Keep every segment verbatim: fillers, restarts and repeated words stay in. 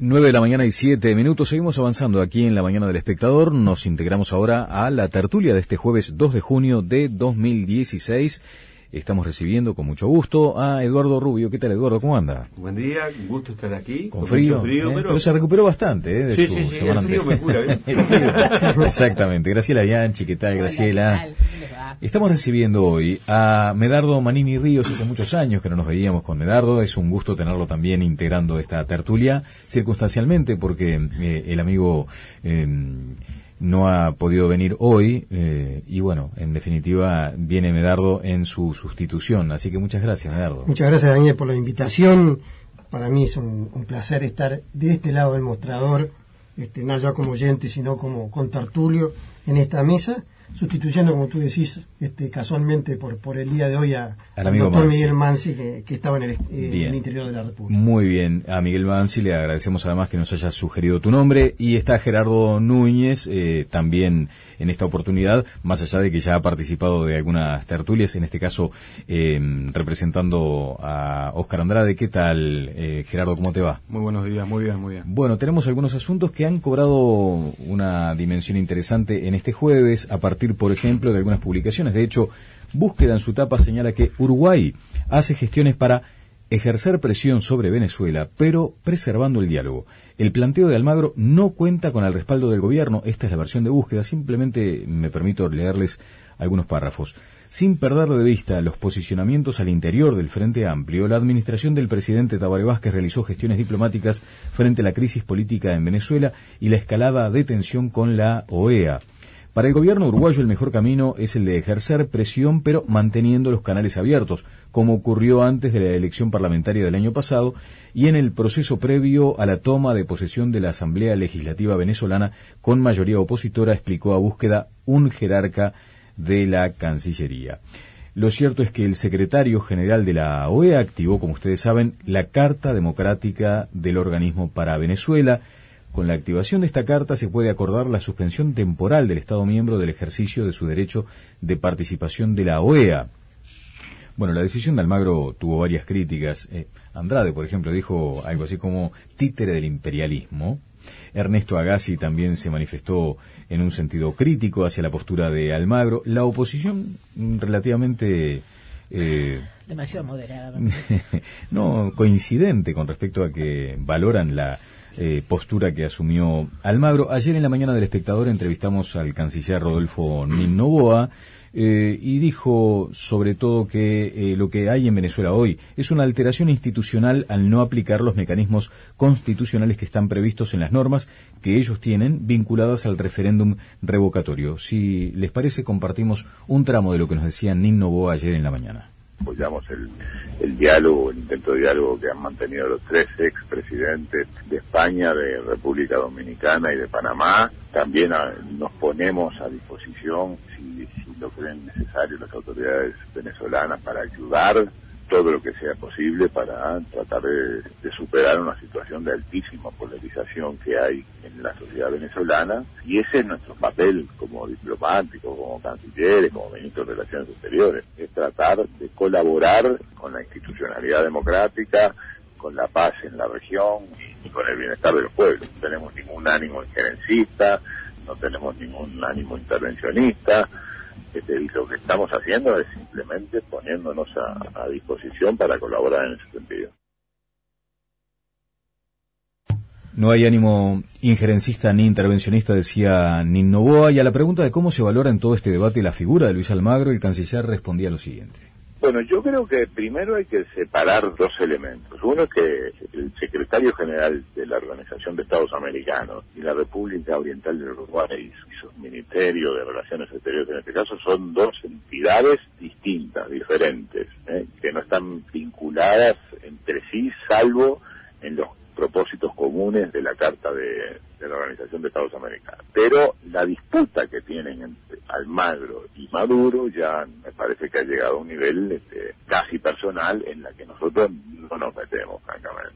nueve de la mañana y siete minutos. Seguimos avanzando aquí en la mañana del espectador. Nos integramos ahora a la tertulia de este jueves dos de junio de dos mil dieciséis. Estamos recibiendo con mucho gusto a Eduardo Rubio. ¿Qué tal, Eduardo? ¿Cómo anda? Buen día, un gusto estar aquí. Con, con frío, mucho frío, ¿eh? pero... pero se recuperó bastante ¿eh? de sí, su sí, sí, semana el frío me cura, ¿eh? Exactamente. Graciela Bianchi, ¿qué tal, Graciela? ¿Qué tal? Estamos recibiendo hoy a Medardo Manini Ríos. Hace muchos años que no nos veíamos con Medardo. Es un gusto tenerlo también integrando esta tertulia, circunstancialmente, porque eh, el amigo... Eh, no ha podido venir hoy eh, y bueno, en definitiva viene Medardo en su sustitución, así que muchas gracias, Medardo. Muchas gracias, Daniel, por la invitación. Para mí es un, un placer estar de este lado del mostrador, este, no ya como oyente, sino como contertulio en esta mesa, sustituyendo, como tú decís, este, casualmente por, por el día de hoy a, al amigo doctor Mansi. Miguel Mansi, que, que estaba en el, eh, en el interior de la República. Muy bien, a Miguel Mansi le agradecemos además que nos haya sugerido tu nombre, y está Gerardo Núñez eh, también en esta oportunidad, más allá de que ya ha participado de algunas tertulias, en este caso eh, representando a Óscar Andrade. ¿Qué tal, eh, Gerardo? ¿Cómo te va? Muy buenos días, muy bien, muy bien. Bueno, tenemos algunos asuntos que han cobrado una dimensión interesante en este jueves, a partir, por ejemplo, de algunas publicaciones. De hecho, Búsqueda en su tapa señala que Uruguay hace gestiones para ejercer presión sobre Venezuela, pero preservando el diálogo. El planteo de Almagro no cuenta con el respaldo del gobierno. Esta es la versión de Búsqueda. Simplemente me permito leerles algunos párrafos. Sin perder de vista los posicionamientos al interior del Frente Amplio, la administración del presidente Tabaré Vázquez realizó gestiones diplomáticas frente a la crisis política en Venezuela y la escalada de tensión con la O E A. Para el gobierno uruguayo el mejor camino es el de ejercer presión, pero manteniendo los canales abiertos, como ocurrió antes de la elección parlamentaria del año pasado y en el proceso previo a la toma de posesión de la Asamblea Legislativa venezolana con mayoría opositora, explicó a Búsqueda un jerarca de la Cancillería. Lo cierto es que el secretario general de la O E A activó, como ustedes saben, la Carta Democrática del organismo para Venezuela. Con la activación de esta carta se puede acordar la suspensión temporal del Estado miembro del ejercicio de su derecho de participación de la O E A. Bueno, la decisión de Almagro tuvo varias críticas. Eh, Andrade, por ejemplo, dijo algo así como títere del imperialismo. Ernesto Agassi también se manifestó en un sentido crítico hacia la postura de Almagro. La oposición relativamente... Eh, demasiado moderada. No, coincidente con respecto a que valoran la... Eh, postura que asumió Almagro. Ayer en la mañana del Espectador entrevistamos al canciller Rodolfo Nin Noboa eh, y dijo sobre todo que eh, lo que hay en Venezuela hoy es una alteración institucional al no aplicar los mecanismos constitucionales que están previstos en las normas que ellos tienen vinculadas al referéndum revocatorio. Si les parece, compartimos un tramo de lo que nos decía Nin Noboa ayer en la mañana. Apoyamos el, el diálogo, el intento de diálogo que han mantenido los tres expresidentes de España, de República Dominicana y de Panamá. También a, nos ponemos a disposición, si, si lo creen necesario, las autoridades venezolanas para ayudar todo lo que sea posible para tratar de, de superar una situación de altísima polarización que hay en la sociedad venezolana, y ese es nuestro papel como diplomáticos, como cancilleres, como ministros de Relaciones Exteriores, es tratar de colaborar con la institucionalidad democrática, con la paz en la región y, y con el bienestar de los pueblos. No tenemos ningún ánimo injerencista, no tenemos ningún ánimo intervencionista. Este, y lo que estamos haciendo es simplemente poniéndonos a, a disposición para colaborar en ese sentido. No hay ánimo injerencista ni intervencionista, decía Nin Noboa, y a la pregunta de cómo se valora en todo este debate la figura de Luis Almagro, el canciller respondía lo siguiente. Bueno, yo creo que primero hay que separar dos elementos. Uno es que el secretario general de la Organización de Estados Americanos y la República Oriental del Uruguay y su Ministerio de Relaciones Exteriores, en este caso, son dos entidades distintas, diferentes, ¿eh? que no están vinculadas entre sí, salvo en los propósitos comunes de la Carta de, de la Organización de Estados Americanos. Pero la disputa que tienen entre Almagro y Maduro ya me parece que ha llegado a un nivel este, casi personal en la que nosotros no nos metemos, francamente.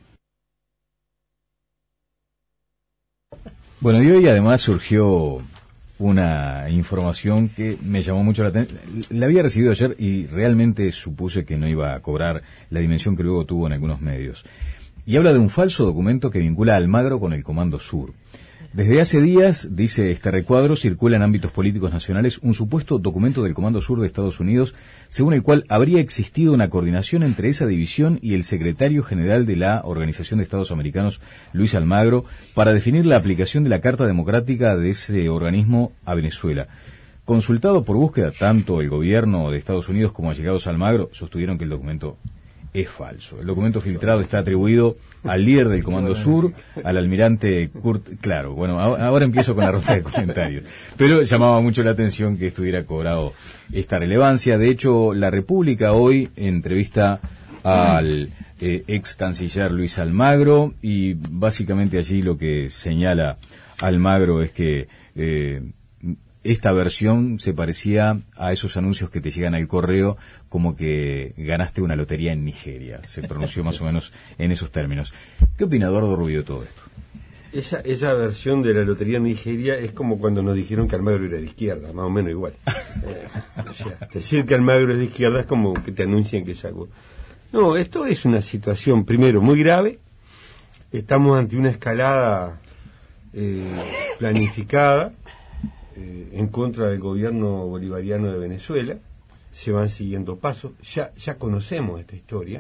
Bueno, y hoy además surgió una información que me llamó mucho la atención. La había recibido ayer y realmente supuse que no iba a cobrar la dimensión que luego tuvo en algunos medios. y habla de un falso documento que vincula a Almagro con el Comando Sur. Desde hace días, dice este recuadro, circula en ámbitos políticos nacionales un supuesto documento del Comando Sur de Estados Unidos, según el cual habría existido una coordinación entre esa división y el secretario general de la Organización de Estados Americanos, Luis Almagro, para definir la aplicación de la Carta Democrática de ese organismo a Venezuela. Consultado por búsqueda, tanto el gobierno de Estados Unidos como allegados a Almagro sostuvieron que el documento es falso. El documento filtrado está atribuido al líder del Comando Sur, al almirante Kurt... Claro, bueno, ahora empiezo con la ronda de comentarios. Pero llamaba mucho la atención que estuviera cobrado esta relevancia. De hecho, La República hoy entrevista al eh, ex canciller Luis Almagro, y básicamente allí lo que señala Almagro es que eh, esta versión se parecía a esos anuncios que te llegan al correo como que ganaste una lotería en Nigeria. Se pronunció más o menos en esos términos. ¿Qué opina Eduardo Rubio de todo esto? Esa, esa versión de la lotería en Nigeria es como cuando nos dijeron que Almagro era de izquierda, más o menos igual. Eh, o sea, decir que Almagro es de izquierda es como que te anuncian que es algo. No, esto es una situación, primero, muy grave. Estamos ante una escalada eh, planificada eh, en contra del gobierno bolivariano de Venezuela. Se van siguiendo pasos. Ya, ya conocemos esta historia.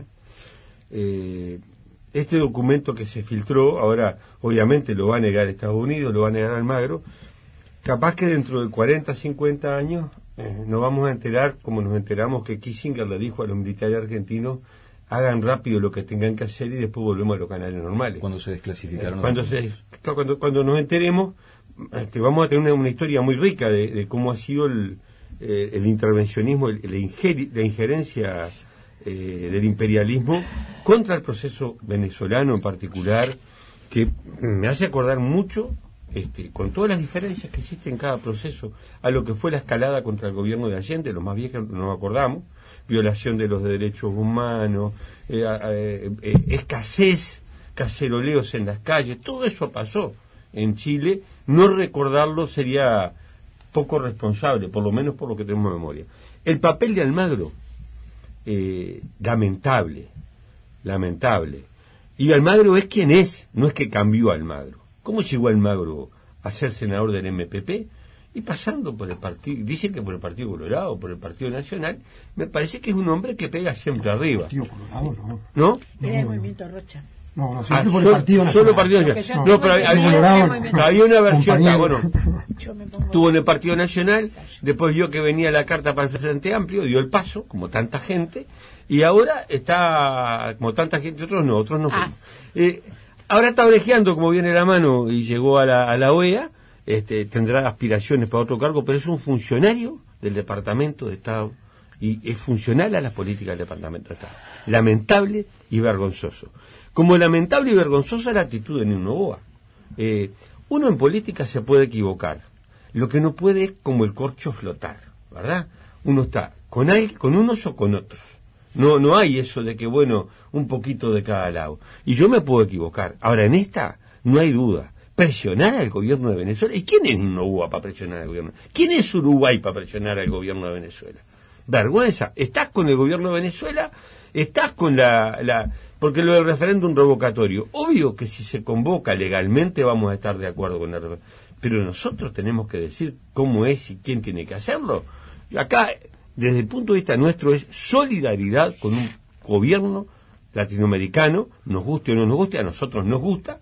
Eh, este documento que se filtró, ahora obviamente lo va a negar Estados Unidos, lo va a negar Almagro. Capaz que dentro de cuarenta, cincuenta años eh, nos vamos a enterar, como nos enteramos que Kissinger le dijo a los militares argentinos: hagan rápido lo que tengan que hacer y después volvemos a los canales normales. Cuando se desclasificaron. Eh, cuando, se, cuando, cuando nos enteremos, este, vamos a tener una, una historia muy rica de, de cómo ha sido el, eh, el intervencionismo, el, la, ingeri, la injerencia eh, del imperialismo contra el proceso venezolano en particular, que me hace acordar mucho, este, con todas las diferencias que existen en cada proceso, a lo que fue la escalada contra el gobierno de Allende. Los más viejos nos acordamos: violación de los derechos humanos, eh, eh, eh, escasez, caceroleos en las calles. Todo eso pasó en Chile. No recordarlo sería poco responsable, por lo menos por lo que tenemos en memoria. El papel de Almagro, eh, lamentable, lamentable. Y Almagro es quien es, no es que cambió Almagro. ¿Cómo llegó Almagro a ser senador del M P P? Y pasando por el partido, dicen que por el Partido Colorado, por el Partido Nacional, me parece que es un hombre que pega siempre arriba. Partido Colorado, no. ¿No? Era el Movimiento Rocha. No, no, siempre Ah, por solo, el Partido Nacional. Solo Partido Nacional. No, no, pero había, había, había una versión, ah, bueno, tuvo en el Partido Nacional, después vio que venía la carta para el Frente Amplio, dio el paso, como tanta gente, y ahora está, como tanta gente, otros no, otros no. Ah. Eh, ahora está orejeando como viene la mano y llegó a la, a la O E A. Este, tendrá aspiraciones para otro cargo, pero es un funcionario del Departamento de Estado y es funcional a las políticas del Departamento de Estado. Lamentable y vergonzoso. Como lamentable y vergonzosa la actitud de Nino Noboa. Eh, uno en política se puede equivocar. Lo que no puede es como el corcho flotar, ¿verdad? Uno está con, alguien, con unos o con otros. No, no hay eso de que, bueno, un poquito de cada lado. Y yo me puedo equivocar. Ahora, en esta no hay duda. Presionar al gobierno de Venezuela. ¿Y quién es Noboa para presionar al gobierno? ¿Quién es Uruguay para presionar al gobierno de Venezuela? Vergüenza. ¿Estás con el gobierno de Venezuela? ¿Estás con la... la porque lo del referéndum revocatorio, obvio que si se convoca legalmente vamos a estar de acuerdo con el referéndum, pero nosotros tenemos que decir cómo es y quién tiene que hacerlo. Y acá, desde el punto de vista nuestro, es solidaridad con un gobierno latinoamericano, nos guste o no nos guste, a nosotros nos gusta,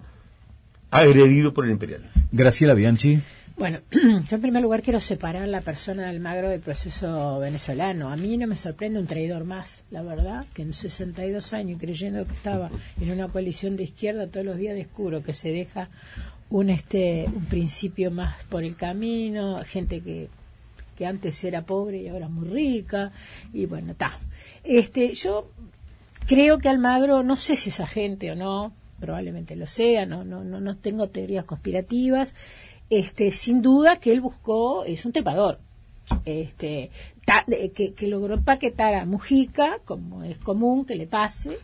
agredido por el imperialismo. Graciela Bianchi. Bueno, yo en primer lugar quiero separar la persona de Almagro del proceso venezolano. A mí no me sorprende un traidor más, la verdad, que en sesenta y dos años, creyendo que estaba en una coalición de izquierda, todos los días descubro que se deja un este un principio más por el camino, gente que que antes era pobre y ahora muy rica, y bueno, está. Este, yo creo que Almagro, no sé si es agente o no, probablemente lo sea, no no no, no tengo teorías conspirativas. Este, sin duda que él buscó, es un trepador, este, ta, que, que logró empaquetar a Mujica, como es común que le pase,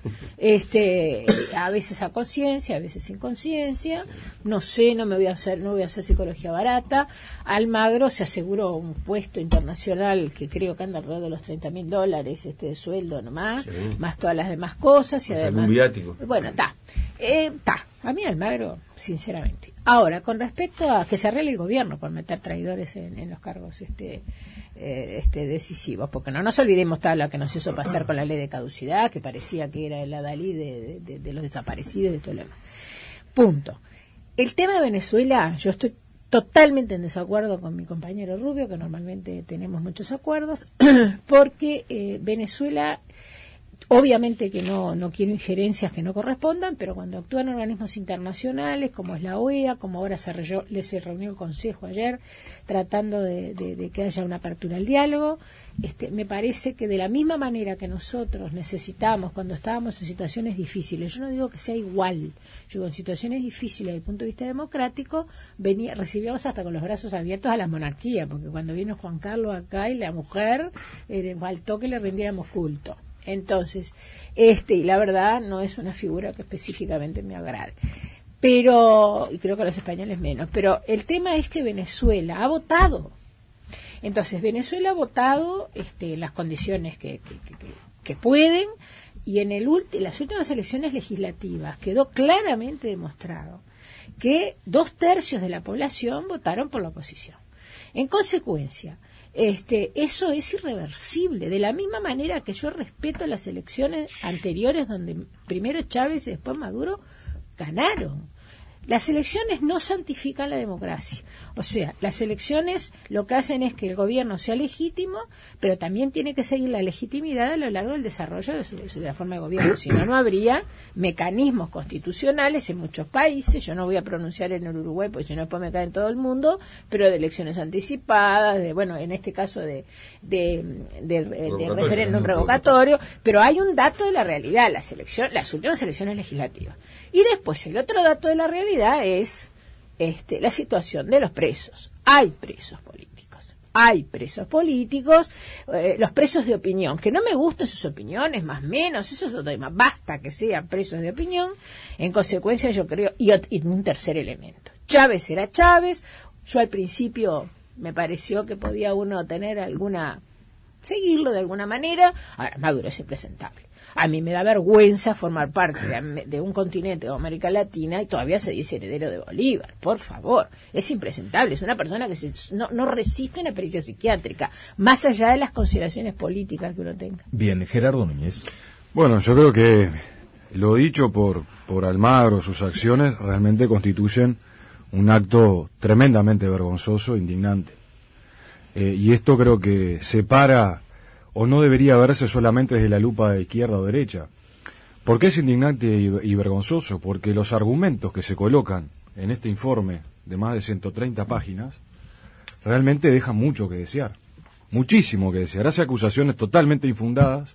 este, a veces a conciencia, a veces sin conciencia, no sé, no me voy a hacer, no voy a hacer psicología barata. Almagro se aseguró un puesto internacional que creo que anda alrededor de los treinta mil dólares este de sueldo nomás, sí, más todas las demás cosas y o además, sea, un viático. Bueno, está. Está, eh, a mí Almagro, sinceramente. Ahora, con respecto a que se arregle el gobierno por meter traidores en, en los cargos este, eh, este decisivos, porque no nos olvidemos tal lo que nos hizo pasar con la ley de caducidad, que parecía que era el adalid de, de, de los desaparecidos y de todo lo demás. Punto. El tema de Venezuela, yo estoy totalmente en desacuerdo con mi compañero Rubio, que normalmente tenemos muchos acuerdos, porque eh, Venezuela... Obviamente que no, no quiero injerencias que no correspondan, pero cuando actúan organismos internacionales, como es la O E A, como ahora se, reyó, se reunió el Consejo ayer, tratando de, de, de que haya una apertura al diálogo, este, me parece que de la misma manera que nosotros necesitamos cuando estábamos en situaciones difíciles, yo no digo que sea igual, yo digo en situaciones difíciles desde el punto de vista democrático, venía, recibíamos hasta con los brazos abiertos a la monarquía, porque cuando vino Juan Carlos acá y la mujer, eh, faltó que le rindiéramos culto. Entonces, este, y la verdad no es una figura que específicamente me agrade. Pero, y creo que a los españoles menos, pero el tema es que Venezuela ha votado. Entonces, Venezuela ha votado este, en las condiciones que, que, que, que pueden, y en el ulti, las últimas elecciones legislativas quedó claramente demostrado que dos tercios de la población votaron por la oposición. En consecuencia, Este, eso es irreversible, de la misma manera que yo respeto las elecciones anteriores donde primero Chávez y después Maduro ganaron. Las elecciones no santifican la democracia. O sea, las elecciones lo que hacen es que el gobierno sea legítimo, pero también tiene que seguir la legitimidad a lo largo del desarrollo de su, de su de la forma de gobierno. Si no, no habría mecanismos constitucionales en muchos países. Yo no voy a pronunciar en el Uruguay, porque si no después me cae en todo el mundo, pero de elecciones anticipadas, de bueno, en este caso de, de, de, de, de referéndum revocatorio. Pero hay un dato de la realidad, las elecciones, las últimas elecciones legislativas. Y después el otro dato de la realidad es este, la situación de los presos. Hay presos políticos, hay presos políticos, eh, los presos de opinión, que no me gustan sus opiniones, más o menos, eso es otro tema, basta que sean presos de opinión. En consecuencia yo creo, y, y un tercer elemento, Chávez era Chávez, yo al principio me pareció que podía uno tener alguna, seguirlo de alguna manera, ahora Maduro es impresentable. A mí me da vergüenza formar parte de, de un continente como América Latina y todavía se dice heredero de Bolívar. Por favor, es impresentable. Es una persona que se, no, no resiste una pericia psiquiátrica, más allá de las consideraciones políticas que uno tenga. Bien, Gerardo Núñez. Bueno, yo creo que lo dicho por, por Almagro, sus acciones, realmente constituyen un acto tremendamente vergonzoso, indignante. Eh, y esto creo que separa, o no debería verse solamente desde la lupa de izquierda o derecha. ¿Por qué es indignante y, y vergonzoso? Porque los argumentos que se colocan en este informe de más de ciento treinta páginas realmente dejan mucho que desear, muchísimo que desear. Hace acusaciones totalmente infundadas,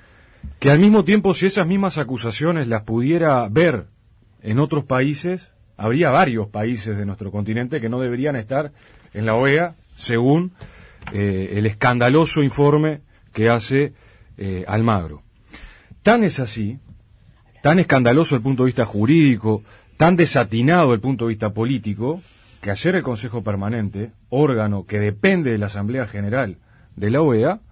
que al mismo tiempo, si esas mismas acusaciones las pudiera ver en otros países, habría varios países de nuestro continente que no deberían estar en la O E A, según eh, el escandaloso informe que hace eh, Almagro. Tan es así, tan escandaloso desde el punto de vista jurídico, tan desatinado desde el punto de vista político, que ayer el Consejo Permanente, órgano que depende de la Asamblea General de la O E A,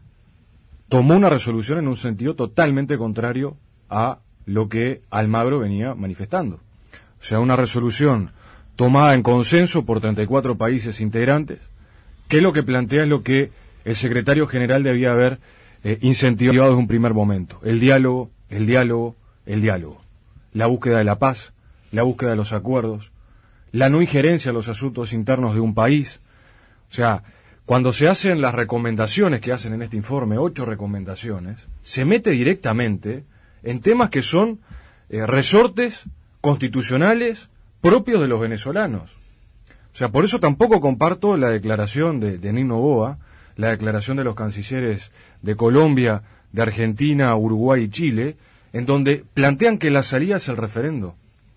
tomó una resolución en un sentido totalmente contrario a lo que Almagro venía manifestando. O sea, una resolución tomada en consenso por treinta y cuatro países integrantes, que lo que plantea es lo que el secretario general debía haber eh, incentivado desde un primer momento: el diálogo, el diálogo, el diálogo, la búsqueda de la paz, la búsqueda de los acuerdos, la no injerencia a los asuntos internos de un país. O sea, cuando se hacen las recomendaciones que hacen en este informe, ocho recomendaciones, se mete directamente en temas que son eh, resortes constitucionales propios de los venezolanos. O sea, por eso tampoco comparto la declaración de, de Nino Boa, la declaración de los cancilleres de Colombia, de Argentina, Uruguay y Chile, en donde plantean que la salida es el referendo.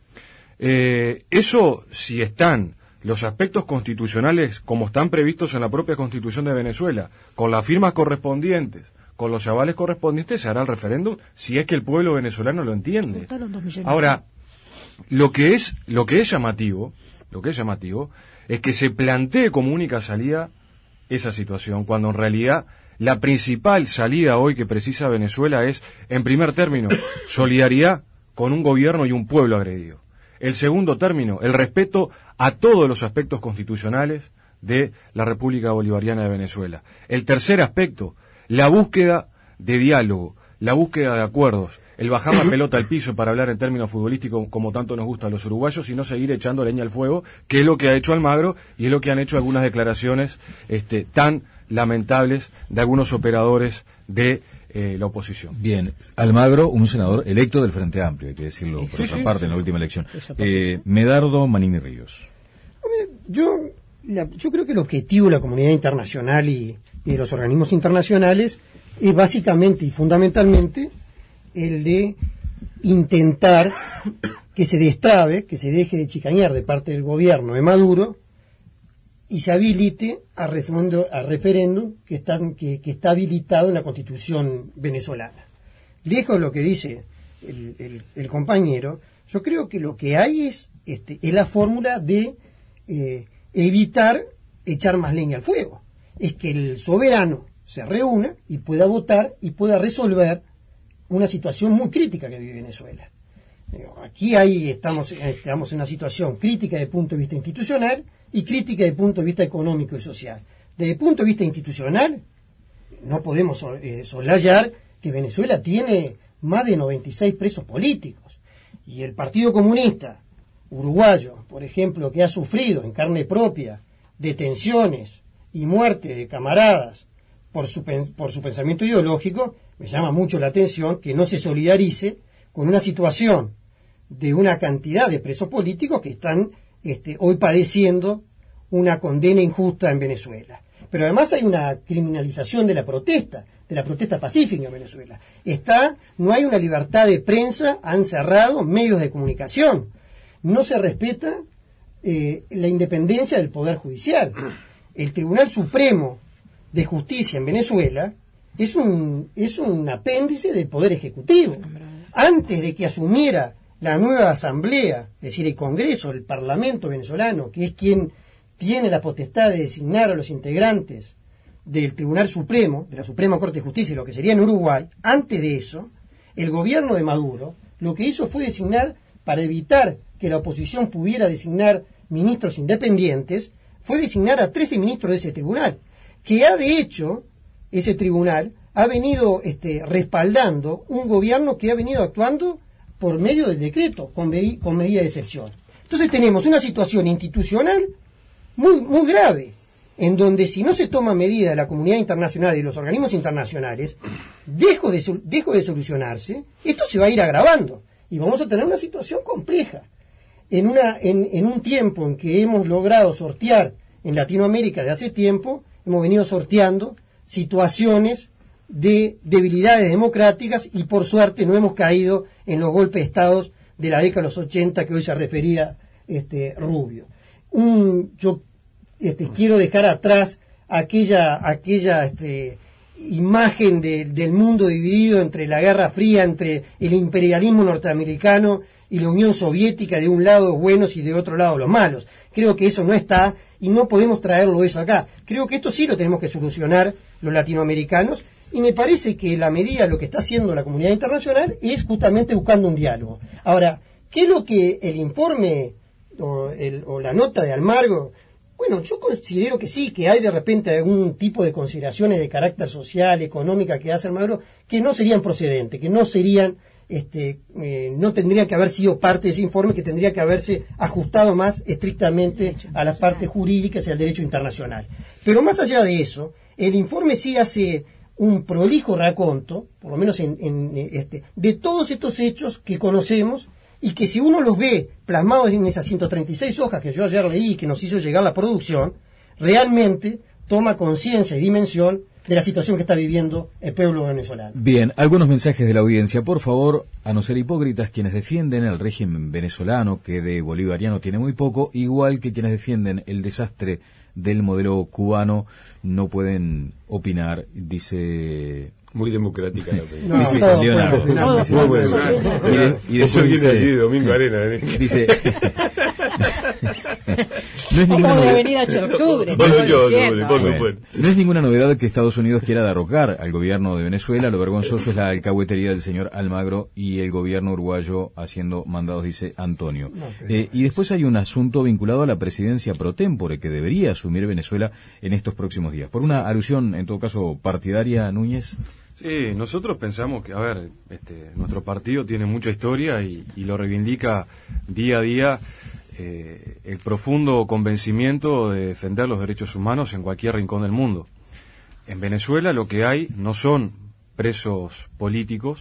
Eh, eso, si están los aspectos constitucionales como están previstos en la propia Constitución de Venezuela, con las firmas correspondientes, con los avales correspondientes, se hará el referéndum si es que el pueblo venezolano lo entiende. Ahora, lo que es, lo que es llamativo, lo que es llamativo, es que se plantee como única salida esa situación, cuando en realidad la principal salida hoy que precisa Venezuela es, en primer término, solidaridad con un gobierno y un pueblo agredido. El segundo término, el respeto a todos los aspectos constitucionales de la República Bolivariana de Venezuela. El tercer aspecto, la búsqueda de diálogo, la búsqueda de acuerdos, el bajar la pelota al piso, para hablar en términos futbolísticos como tanto nos gusta a los uruguayos, y no seguir echando leña al fuego, que es lo que ha hecho Almagro y es lo que han hecho algunas declaraciones este, tan lamentables de algunos operadores de eh, la oposición. Bien, Almagro, un senador electo del Frente Amplio, hay que decirlo por sí, otra sí, parte, sí. en la última elección. Eh, Medardo Manini Ríos. Yo, la, yo creo que el objetivo de la comunidad internacional y, y de los organismos internacionales es básicamente y fundamentalmente el de intentar que se destrabe, que se deje de chicanear de parte del gobierno de Maduro y se habilite a referéndum, a referéndum que, está, que, que está habilitado en la Constitución venezolana. Lejos de lo que dice el, el, el compañero, yo creo que lo que hay es, este, es la fórmula de eh, evitar echar más leña al fuego. Es que el soberano se reúna y pueda votar y pueda resolver una situación muy crítica que vive Venezuela. Aquí hay, estamos, estamos en una situación crítica desde el punto de vista institucional y crítica desde el punto de vista económico y social. Desde el punto de vista institucional, no podemos eh, soslayar que Venezuela tiene más de noventa y seis presos políticos. Y el Partido Comunista Uruguayo, por ejemplo, que ha sufrido en carne propia detenciones y muerte de camaradas por su, por su pensamiento ideológico, me llama mucho la atención que no se solidarice con una situación de una cantidad de presos políticos que están este, hoy padeciendo una condena injusta en Venezuela. Pero además hay una criminalización de la protesta, de la protesta pacífica en Venezuela. Está, no hay una libertad de prensa, han cerrado medios de comunicación. No se respeta eh, la independencia del Poder Judicial. El Tribunal Supremo de Justicia en Venezuela es un, es un apéndice del Poder Ejecutivo. Antes de que asumiera la nueva Asamblea, es decir, el Congreso, el Parlamento venezolano, que es quien tiene la potestad de designar a los integrantes del Tribunal Supremo, de la Suprema Corte de Justicia, lo que sería en Uruguay, antes de eso, el gobierno de Maduro lo que hizo fue designar, para evitar que la oposición pudiera designar ministros independientes, fue designar a trece ministros de ese tribunal, que ha de hecho, ese tribunal ha venido este, respaldando un gobierno que ha venido actuando por medio del decreto, con, con medida de excepción. Entonces tenemos una situación institucional muy, muy grave, en donde si no se toma medida de la comunidad internacional y de los organismos internacionales, dejo de, dejo de solucionarse, esto se va a ir agravando y vamos a tener una situación compleja. En, una, en, en un tiempo en que hemos logrado sortear en Latinoamérica de hace tiempo, hemos venido sorteando situaciones de debilidades democráticas y por suerte no hemos caído en los golpes de Estado de la década de los ochenta que hoy se refería este, Rubio. Un, yo este, quiero dejar atrás aquella, aquella este, imagen de, del mundo dividido entre la Guerra Fría, entre el imperialismo norteamericano y la Unión Soviética, de un lado los buenos y de otro lado los malos. Creo que eso no está y no podemos traerlo eso acá. Creo que esto sí lo tenemos que solucionar los latinoamericanos y me parece que la medida, lo que está haciendo la comunidad internacional es justamente buscando un diálogo. Ahora, ¿qué es lo que el informe o, el, o la nota de Almagro? Bueno, yo considero que sí, que hay de repente algún tipo de consideraciones de carácter social, económica que hace Almagro, que no serían procedentes, que no serían, este, eh, no tendrían que haber sido parte de ese informe, que tendría que haberse ajustado más estrictamente a las partes jurídicas y al derecho internacional. Pero más allá de eso, el informe sí hace un prolijo raconto, por lo menos en, en, este, de todos estos hechos que conocemos y que si uno los ve plasmados en esas ciento treinta y seis hojas que yo ayer leí y que nos hizo llegar la producción, realmente toma conciencia y dimensión de la situación que está viviendo el pueblo venezolano. Bien, algunos mensajes de la audiencia. Por favor, a no ser hipócritas, quienes defienden el régimen venezolano, que de bolivariano tiene muy poco, igual que quienes defienden el desastre del modelo cubano, no pueden opinar, dice... Muy democrática la opinión. No, dice todo, Leonardo. Todo, Dice, muy bueno. y, de, y después Eso dice, quiere decir Domingo Arena. ¿eh? dice No es ninguna Como de novedad. Avenida ocho de octubre. Bueno, estoy yo, diciendo, no, por ¿eh? supuesto. No es ninguna novedad que Estados Unidos quiera derrocar al gobierno de Venezuela. Lo vergonzoso es la alcahuetería del señor Almagro y el gobierno uruguayo haciendo mandados, dice Antonio. Eh, y después hay un asunto vinculado a la presidencia pro tempore que debería asumir Venezuela en estos próximos días. Por una alusión, en todo caso, partidaria, Núñez. Sí, nosotros pensamos que, a ver, este, nuestro partido tiene mucha historia y, y lo reivindica día a día eh, el profundo convencimiento de defender los derechos humanos en cualquier rincón del mundo. En Venezuela lo que hay no son presos políticos,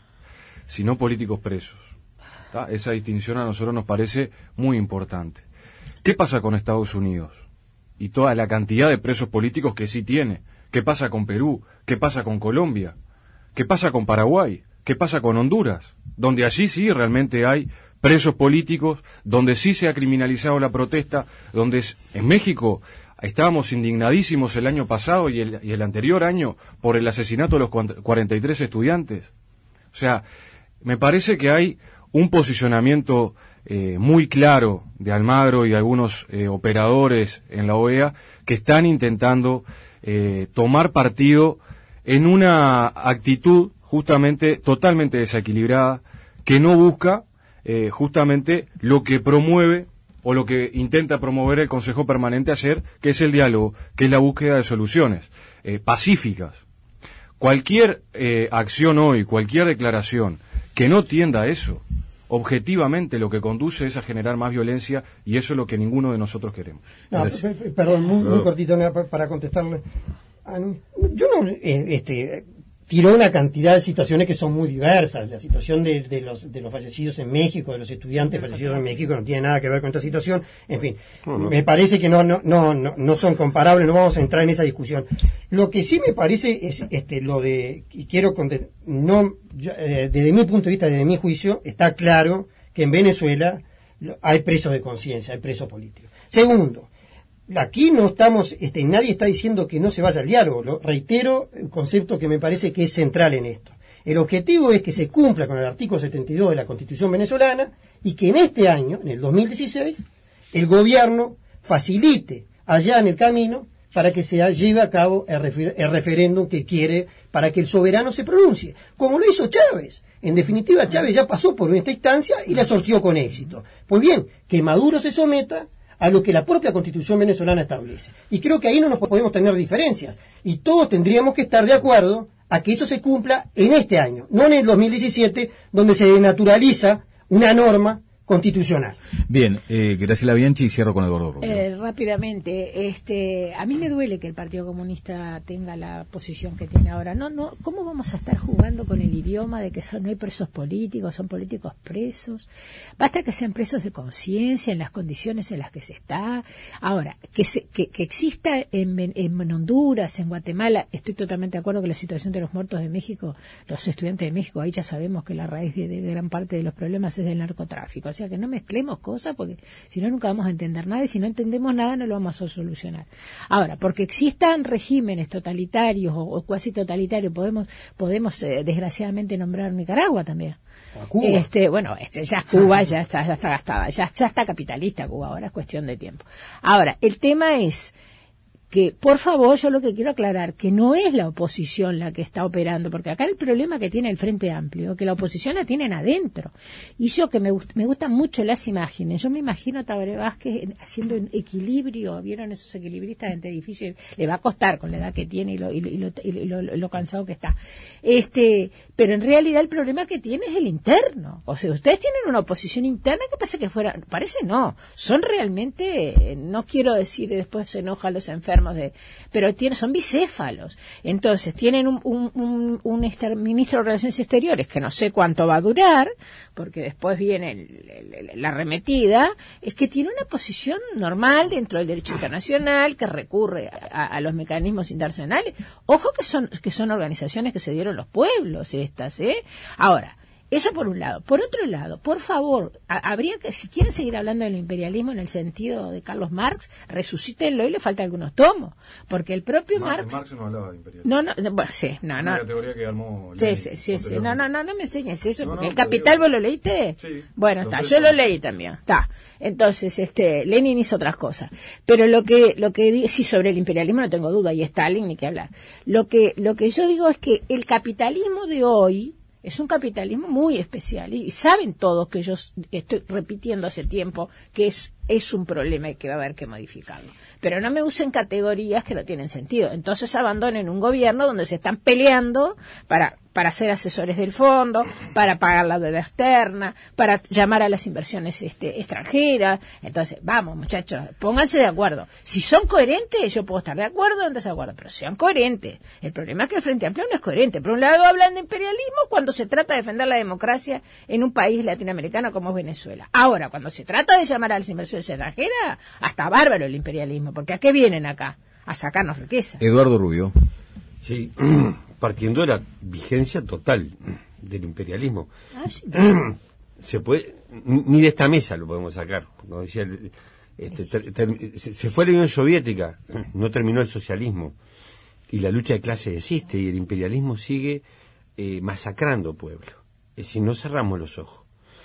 sino políticos presos. ¿Tá? Esa distinción a nosotros nos parece muy importante. ¿Qué pasa con Estados Unidos? Y toda la cantidad de presos políticos que sí tiene. ¿Qué pasa con Perú? ¿Qué pasa con Colombia? ¿Qué pasa con Paraguay? ¿Qué pasa con Honduras? Donde allí sí realmente hay presos políticos, donde sí se ha criminalizado la protesta, donde en México estábamos indignadísimos el año pasado y el, y el anterior año por el asesinato de los cuarenta y tres estudiantes. O sea, me parece que hay un posicionamiento eh, muy claro de Almagro y algunos eh, operadores en la O E A que están intentando Eh, tomar partido en una actitud justamente totalmente desequilibrada que no busca eh, justamente lo que promueve o lo que intenta promover el Consejo Permanente ayer, que es el diálogo, que es la búsqueda de soluciones eh, pacíficas. Cualquier eh, acción hoy, cualquier declaración que no tienda a eso, objetivamente lo que conduce es a generar más violencia y eso es lo que ninguno de nosotros queremos. No, p- p- perdón, muy, muy cortito nada, pa- para contestarle. Ah, no, yo no, eh, este, tiró una cantidad de situaciones que son muy diversas. La situación de, de los de los fallecidos en México, de los estudiantes fallecidos en México, no tiene nada que ver con esta situación. En fin, uh-huh. me parece que no, no, no, no, no son comparables, no vamos a entrar en esa discusión. Lo que sí me parece es este lo de, y quiero contestar, no, yo, eh, desde mi punto de vista, desde mi juicio, está claro que en Venezuela hay presos de conciencia, hay presos políticos. Segundo, aquí no estamos, este, nadie está diciendo que no se vaya al diálogo. Lo, reitero el concepto que me parece que es central en esto. El objetivo es que se cumpla con el artículo setenta y dos de la Constitución venezolana y que en este año, en el dos mil dieciséis, el gobierno facilite allá en el camino para que se lleve a cabo el, refer- el referéndum que quiere para que el soberano se pronuncie, como lo hizo Chávez. En definitiva, Chávez ya pasó por esta instancia y la sortió con éxito. Pues bien, que Maduro se someta a lo que la propia Constitución venezolana establece. Y creo que ahí no nos podemos tener diferencias. Y todos tendríamos que estar de acuerdo a que eso se cumpla en este año, no en el dos mil diecisiete, donde se denaturaliza una norma constitucional. Bien, eh, Graciela Bianchi y cierro con Eduardo Rubio. Eh, rápidamente, este, a mí me duele que el Partido Comunista tenga la posición que tiene ahora. No, no, ¿cómo vamos a estar jugando con el idioma de que son, no hay presos políticos, son políticos presos? Basta que sean presos de conciencia en las condiciones en las que se está. Ahora, que, se, que, que exista en, en Honduras, en Guatemala, estoy totalmente de acuerdo que la situación de los muertos de México, los estudiantes de México, ahí ya sabemos que la raíz de, de gran parte de los problemas es del narcotráfico. O sea, que no mezclemos cosas porque si no nunca vamos a entender nada y si no entendemos nada no lo vamos a solucionar. Ahora, porque existan regímenes totalitarios o, o cuasi totalitarios, podemos podemos eh, desgraciadamente nombrar Nicaragua también. Cuba. Este, bueno, este, ya Cuba ya está, ya está gastada, ya, ya está capitalista Cuba, ahora es cuestión de tiempo. Ahora, el tema es que, por favor, yo lo que quiero aclarar, que no es la oposición la que está operando, porque acá el problema que tiene el Frente Amplio, que la oposición la tienen adentro. Y yo que me, gust- me gustan mucho las imágenes, yo me imagino a Tabaré Vázquez haciendo un equilibrio, ¿vieron esos equilibristas entre edificios? Le va a costar con la edad que tiene y lo, y lo, y lo, y lo, lo cansado que está. Este, pero en realidad el problema que tiene es el interno. O sea, ustedes tienen una oposición interna que parece que fuera, parece no, son realmente, no quiero decir después se enojan los enfermos, De, pero tiene, son bicéfalos. Entonces, tienen un, un, un, un ester, ministro de Relaciones Exteriores que no sé cuánto va a durar, porque después viene el, el, la arremetida, es que tiene una posición normal dentro del derecho internacional, que recurre a, a los mecanismos internacionales. Ojo que son, que son organizaciones que se dieron los pueblos estas, ¿eh? Ahora, Eso por un lado. Por otro lado, por favor, a, habría que, si quieren seguir hablando del imperialismo en el sentido de Carlos Marx, resucítenlo y le faltan algunos tomos. Porque el propio Mar Marx... Marx no hablaba de imperialismo. No, no, no, bueno, sí, no, no. La teoría que armó Sí, Lenin, sí, sí, sí. No, no, no, no me enseñes eso, no, porque no, el Capital, digo, ¿vos lo leíste? Sí. Bueno, Lo está, sé, yo lo sí. leí también, está. Entonces, este, Lenin hizo otras cosas. Pero lo que, lo que digo, sí, sobre el imperialismo no tengo duda, y Stalin ni que hablar. Lo que, lo que yo digo es que el capitalismo de hoy es un capitalismo muy especial, y saben todos que yo estoy repitiendo hace tiempo que es, es un problema y que va a haber que modificarlo. Pero no me usen categorías que no tienen sentido. Entonces abandonen un gobierno donde se están peleando para, para ser asesores del fondo, para pagar la deuda externa, para llamar a las inversiones este, extranjeras. Entonces, vamos, muchachos, pónganse de acuerdo. Si son coherentes, yo puedo estar de acuerdo o en desacuerdo, pero sean coherentes. El problema es que el Frente Amplio no es coherente. Por un lado hablan de imperialismo cuando se trata de defender la democracia en un país latinoamericano como es Venezuela. Ahora, cuando se trata de llamar a las inversiones extranjeras, hasta bárbaro el imperialismo, porque ¿a qué vienen acá? A sacarnos riqueza. Eduardo Rubio. Sí, partiendo de la vigencia total del imperialismo. Ah, sí. Se puede, ni de esta mesa lo podemos sacar. Como decía, el- este, ter- ter- se se fue la Unión Soviética, no terminó el socialismo, y la lucha de clases existe, y el imperialismo sigue eh, masacrando pueblos. Es decir, no cerramos los ojos.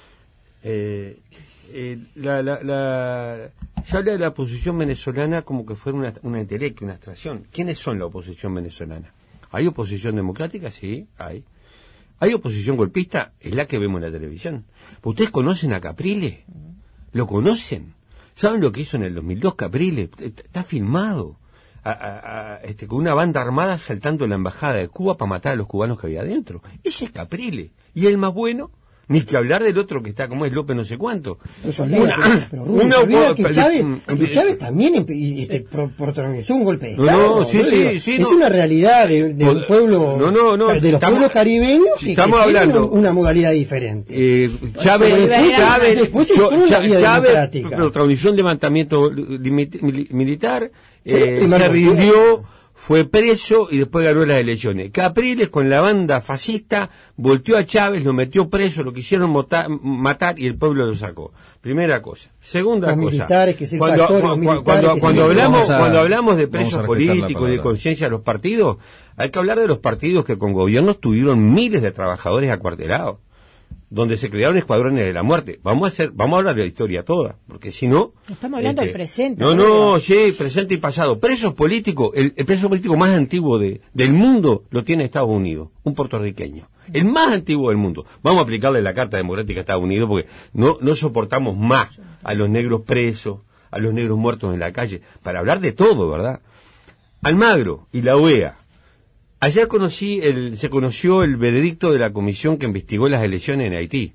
Eh, eh, la, la, la, se habla de la oposición venezolana como que fuera una, una entelequia, una abstracción. ¿Quiénes son la oposición venezolana? ¿Hay oposición democrática? Sí, hay. ¿Hay oposición golpista? Es la que vemos en la televisión. ¿Ustedes conocen a Capriles? ¿Lo conocen? ¿Saben lo que hizo en el dos mil dos Capriles? Está filmado. A, a, a, este, con una banda armada saltando la embajada de Cuba para matar a los cubanos que había adentro. Ese es Capriles. ¿Y el más bueno? Ni que hablar del otro que está como es López no sé cuánto. Pero se olvida, Una- pero, pero Rubén, una- se olvida que pero- Chávez, mm, que eh, Chávez también empe- y, este, pro- protagonizó un golpe de No, Estado. no, sí, Yo sí, digo, sí, es no. una realidad de, de un Pod- pueblo, no, no, no, de los estamos- pueblos caribeños que, que estamos tienen hablando- un- una modalidad diferente. Eh, Chávez, Pues después- Chávez, después yo- estuvo en la Cha- vía Chávez democrática. protagonizó un levantamiento limit- mili- militar, Fue el eh, primer se gobierno. rindió, fue preso y después ganó las elecciones. Capriles con la banda fascista volteó a Chávez, lo metió preso, lo quisieron mota- matar y el pueblo lo sacó. Primera cosa. Segunda Los cosa. militares, que es el cuando, factor, los cu- militares, cuando, que es cuando el- hablamos, Vamos a- cuando hablamos de vamos a presos respetar la políticos y de palabra. conciencia de los partidos, hay que hablar de los partidos que con gobiernos tuvieron miles de trabajadores acuartelados, donde se crearon escuadrones de la muerte. Vamos a hacer, vamos a hablar de la historia toda, porque si no... Estamos hablando del presente. No, ¿no? no, sí, presente y pasado. Presos políticos, el, el preso político más antiguo de, del mundo lo tiene Estados Unidos, un puertorriqueño. El más antiguo del mundo. Vamos a aplicarle la Carta Democrática a Estados Unidos porque no, no soportamos más a los negros presos, a los negros muertos en la calle, para hablar de todo, ¿verdad? Almagro y la O E A. Ayer conocí el, se conoció el veredicto de la comisión que investigó las elecciones en Haití.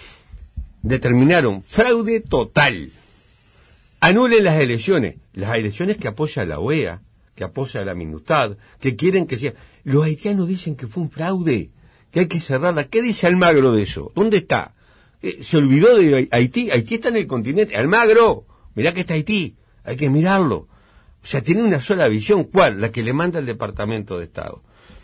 Determinaron fraude total. Anulen las elecciones. Las elecciones que apoya la O E A, que apoya la MINUSTAD, que quieren que sea... Los haitianos dicen que fue un fraude, que hay que cerrarla. ¿Qué dice Almagro de eso? ¿Dónde está? Eh, ¿Se olvidó de Haití? Haití está en el continente. Almagro, mirá que está Haití. Hay que mirarlo. O sea, tiene una sola visión. ¿Cuál? La que le manda el Departamento de Estado.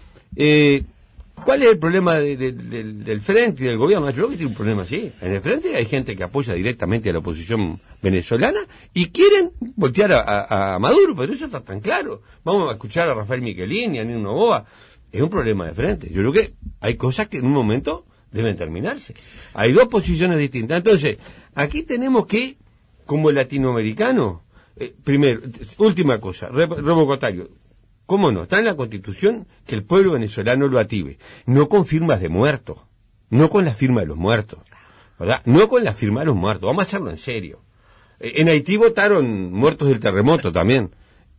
Eh, ¿Cuál es el problema de, de, de, del Frente y del gobierno? Yo creo que tiene un problema así. En el Frente hay gente que apoya directamente a la oposición venezolana y quieren voltear a, a, a Maduro, pero eso está tan claro. Vamos a escuchar a Rafael Michelini, a Nino Novoa. Es un problema de Frente. Yo creo que hay cosas que en un momento deben terminarse. Hay dos posiciones distintas. Entonces, aquí tenemos que, como latinoamericanos, eh, primero, última cosa, revocotario. ¿Cómo no? Está en la Constitución que el pueblo venezolano lo active. No con firmas de muertos. No con la firma de los muertos. ¿Verdad? No con la firma de los muertos. Vamos a hacerlo en serio. Eh, En Haití votaron muertos del terremoto también.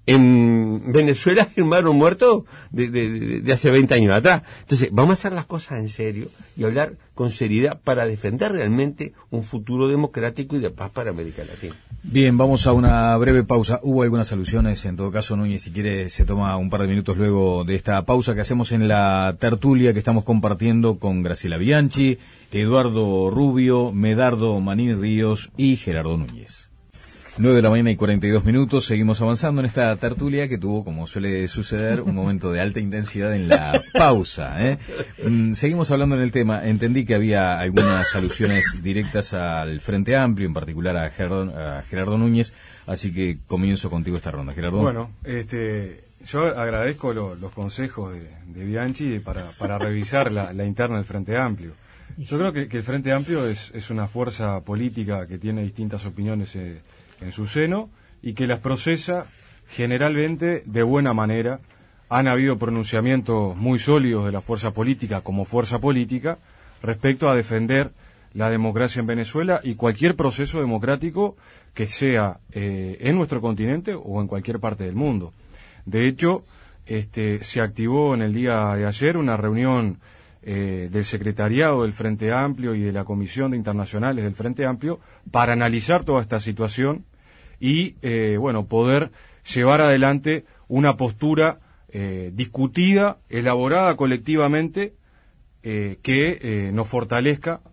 En Venezuela firmaron muertos de, de, de, de hace veinte años atrás. Entonces, vamos a hacer las cosas en serio y hablar con seriedad para defender realmente un futuro democrático y de paz para América Latina. Bien, vamos a una breve pausa. Hubo algunas alusiones, en todo caso Núñez, si quiere, se toma un par de minutos luego de esta pausa que hacemos en la tertulia que estamos compartiendo con Graciela Bianchi, Eduardo Rubio, Medardo Manín Ríos y Gerardo Núñez. nueve de la mañana y cuarenta y dos minutos, seguimos avanzando en esta tertulia que tuvo, como suele suceder, un momento de alta intensidad en la pausa. ¿eh? Mm, seguimos hablando en el tema. Entendí que había algunas alusiones directas al Frente Amplio, en particular a Gerardo, a Gerardo Núñez, así que comienzo contigo esta ronda. Gerardo. Bueno, este, yo agradezco lo, los consejos de, de Bianchi para, para revisar la, la interna del Frente Amplio. Yo creo que, que el Frente Amplio es, es una fuerza política que tiene distintas opiniones eh, en su seno y que las procesa generalmente de buena manera. Han habido pronunciamientos muy sólidos de la fuerza política como fuerza política respecto a defender la democracia en Venezuela y cualquier proceso democrático que sea eh, en nuestro continente o en cualquier parte del mundo. De hecho, este, se activó en el día de ayer una reunión Eh, del secretariado del Frente Amplio y de la Comisión de Internacionales del Frente Amplio para analizar toda esta situación y, eh, bueno, poder llevar adelante una postura eh, discutida, elaborada colectivamente, eh, que eh, nos fortalezca,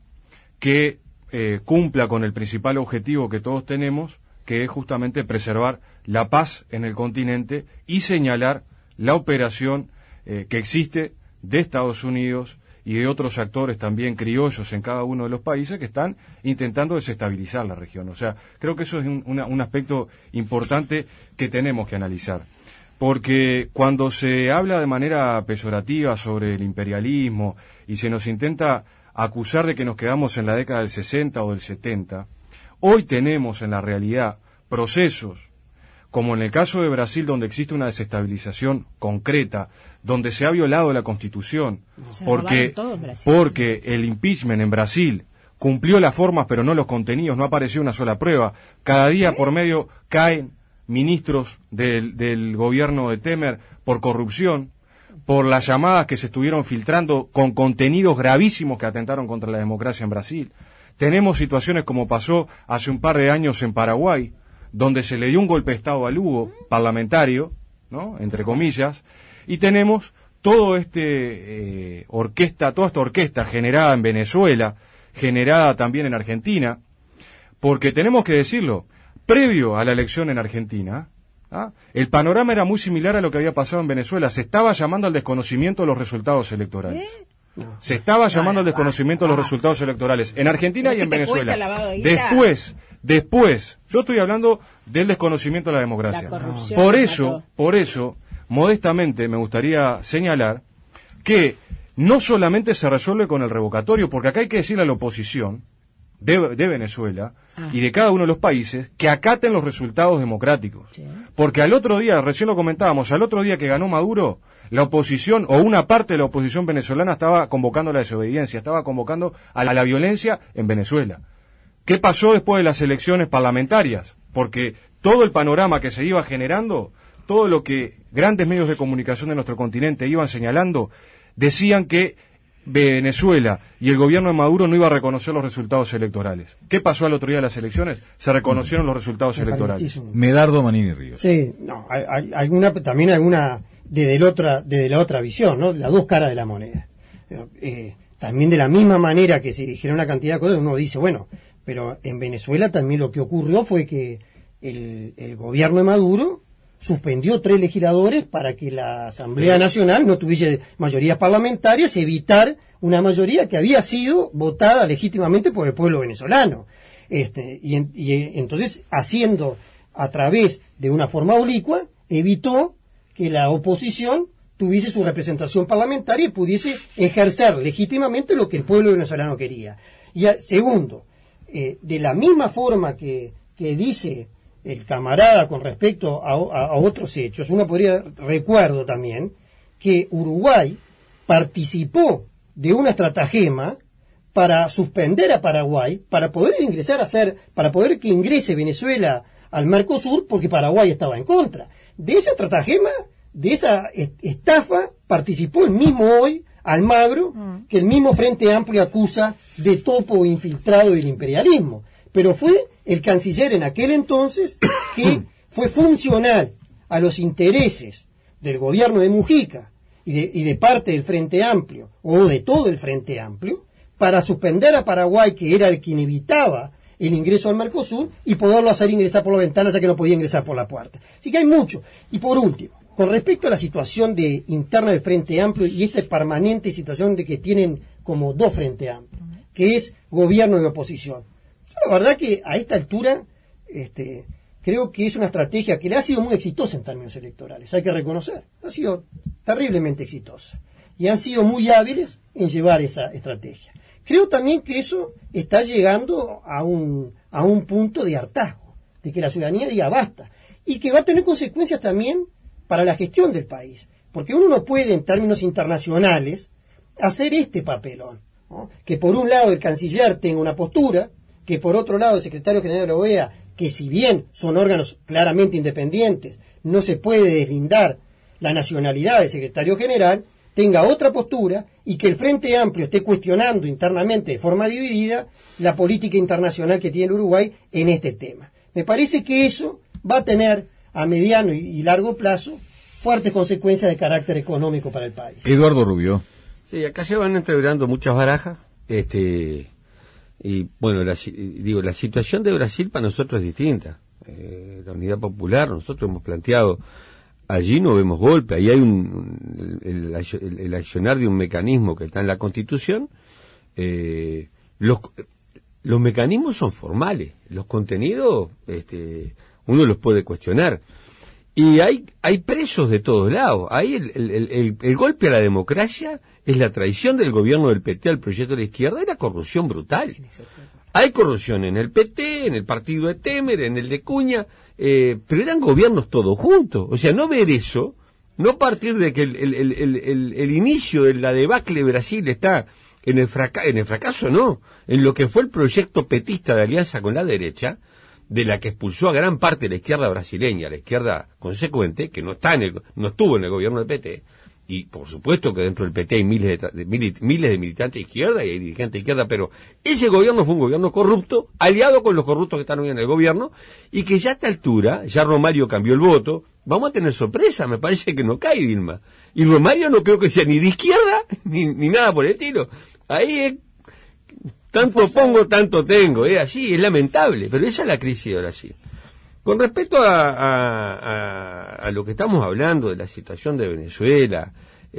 que eh, cumpla con el principal objetivo que todos tenemos, que es justamente preservar la paz en el continente y señalar la operación eh, que existe de Estados Unidos y de otros actores también criollos en cada uno de los países que están intentando desestabilizar la región. O sea, creo que eso es un, una, un aspecto importante que tenemos que analizar. Porque cuando se habla de manera peyorativa sobre el imperialismo y se nos intenta acusar de que nos quedamos en la década del sesenta o del setenta, hoy tenemos en la realidad procesos como en el caso de Brasil, donde existe una desestabilización concreta, donde se ha violado la Constitución, porque, porque el impeachment en Brasil cumplió las formas pero no los contenidos, no apareció una sola prueba. Cada día por medio caen ministros del, del gobierno de Temer por corrupción, por las llamadas que se estuvieron filtrando con contenidos gravísimos que atentaron contra la democracia en Brasil. Tenemos situaciones como pasó hace un par de años en Paraguay, donde se le dio un golpe de Estado a Lugo, parlamentario, ¿no?, entre comillas, y tenemos todo este eh, orquesta, toda esta orquesta generada en Venezuela, generada también en Argentina, porque tenemos que decirlo, previo a la elección en Argentina, ¿ah?, el panorama era muy similar a lo que había pasado en Venezuela. Se estaba llamando al desconocimiento de los resultados electorales. ¿Eh? No. Se estaba llamando al desconocimiento de los resultados electorales en Argentina y en Venezuela. Después, después, yo estoy hablando del desconocimiento de la democracia. La por eso, por eso, modestamente me gustaría señalar que no solamente se resuelve con el revocatorio, porque acá hay que decirle a la oposición de, de Venezuela ah. y de cada uno de los países que acaten los resultados democráticos. Sí. Porque al otro día, recién lo comentábamos, al otro día que ganó Maduro, la oposición o una parte de la oposición venezolana estaba convocando a la desobediencia, estaba convocando a la, a la violencia en Venezuela. ¿Qué pasó después de las elecciones parlamentarias? Porque todo el panorama que se iba generando, todo lo que grandes medios de comunicación de nuestro continente iban señalando, decían que Venezuela y el gobierno de Maduro no iba a reconocer los resultados electorales. ¿Qué pasó al otro día de las elecciones? Se reconocieron los resultados electorales. Medardo Manini Ríos. Sí, no, hay, hay alguna, también alguna desde el otra, desde la otra visión, ¿no? Las dos caras de la moneda. Eh, también de la misma manera que se dijeron una cantidad de cosas, uno dice, bueno, pero en Venezuela también lo que ocurrió fue que el, el gobierno de Maduro suspendió tres legisladores para que la Asamblea Nacional no tuviese mayorías parlamentarias, evitar una mayoría que había sido votada legítimamente por el pueblo venezolano. Este, y, en, y entonces, haciendo a través de una forma oblicua, evitó que la oposición tuviese su representación parlamentaria y pudiese ejercer legítimamente lo que el pueblo venezolano quería. Y a, segundo, eh, de la misma forma que, que dice el camarada con respecto a, a, a otros hechos, uno podría, recuerdo también, que Uruguay participó de una estratagema para suspender a Paraguay, para poder ingresar a ser, para poder que ingrese Venezuela al Mercosur, porque Paraguay estaba en contra. De esa estratagema, de esa estafa, participó el mismo hoy Almagro, mm. que el mismo Frente Amplio acusa de topo infiltrado del imperialismo. Pero fue el canciller en aquel entonces que fue funcional a los intereses del gobierno de Mujica y de, y de parte del Frente Amplio, o de todo el Frente Amplio, para suspender a Paraguay, que era el quien evitaba el ingreso al Mercosur y poderlo hacer ingresar por la ventana, ya que no podía ingresar por la puerta. Así que hay mucho. Y por último, con respecto a la situación de interna del Frente Amplio y esta permanente situación de que tienen como dos Frente Amplios, que es gobierno y oposición. Yo la verdad que a esta altura este, creo que es una estrategia que le ha sido muy exitosa en términos electorales, hay que reconocer, ha sido terriblemente exitosa y han sido muy hábiles en llevar esa estrategia. Creo también que eso está llegando a un, a un punto de hartazgo, de que la ciudadanía diga basta, y que va a tener consecuencias también para la gestión del país, porque uno no puede en términos internacionales hacer este papelón, ¿no? Que por un lado el canciller tenga una postura, que por otro lado el secretario general de la O E A, que si bien son órganos claramente independientes, no se puede deslindar la nacionalidad del secretario general, tenga otra postura y que el Frente Amplio esté cuestionando internamente de forma dividida la política internacional que tiene el Uruguay en este tema. Me parece que eso va a tener a mediano y largo plazo fuertes consecuencias de carácter económico para el país. Eduardo Rubio. Sí, acá se van entreverando muchas barajas, este, y bueno, la, digo, la situación de Brasil para nosotros es distinta. Eh, la Unidad Popular, nosotros hemos planteado, allí no vemos golpe, ahí hay un, el, el, el accionar de un mecanismo que está en la Constitución. Eh, los, los mecanismos son formales, los contenidos, este, uno los puede cuestionar. Y hay hay presos de todos lados. Ahí el, el, el, el golpe a la democracia es la traición del gobierno del P T al proyecto de la izquierda y la corrupción brutal. Hay corrupción en el P T, en el partido de Temer, en el de Cuña, eh, pero eran gobiernos todos juntos. O sea, no ver eso, no partir de que el, el, el, el, el, el inicio de la debacle de Brasil está en el, fraca en el fracaso, no, en lo que fue el proyecto petista de alianza con la derecha, de la que expulsó a gran parte de la izquierda brasileña, la izquierda consecuente, que no está en el, no estuvo en el gobierno del P T, y por supuesto que dentro del P T hay miles de, de, miles de militantes de izquierda y hay dirigentes de izquierda, pero ese gobierno fue un gobierno corrupto, aliado con los corruptos que están hoy en el gobierno, y que ya a esta altura, ya Romario cambió el voto, vamos a tener sorpresa, me parece que no cae Dilma. Y Romario no creo que sea ni de izquierda, ni, ni nada por el estilo. Ahí es, tanto pongo, tanto tengo, es así, es lamentable, pero esa es la crisis de Brasil. Con respecto a, a, a, a lo que estamos hablando de la situación de Venezuela,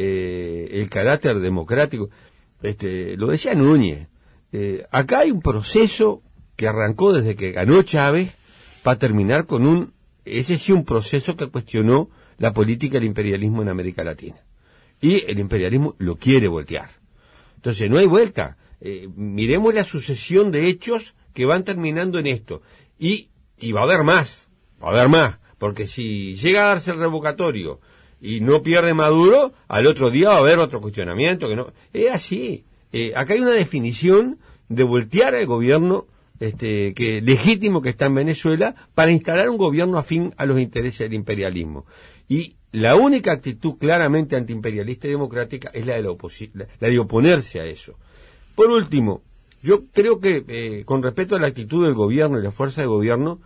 eh, el carácter democrático, este, lo decía Núñez, eh, acá hay un proceso que arrancó desde que ganó Chávez para terminar con un, ese sí un proceso que cuestionó la política del imperialismo en América Latina. Y el imperialismo lo quiere voltear. Entonces no hay vuelta. Eh, miremos la sucesión de hechos que van terminando en esto. Y Y va a haber más, va a haber más, porque si llega a darse el revocatorio y no pierde Maduro, al otro día va a haber otro cuestionamiento, que no, es así. Eh, acá hay una definición de voltear al gobierno este, que legítimo que está en Venezuela para instalar un gobierno afín a los intereses del imperialismo. Y la única actitud claramente antiimperialista y democrática es la de, la oposi- la, la de oponerse a eso. Por último, yo creo que, eh, con respecto a la actitud del gobierno y la fuerza de gobierno,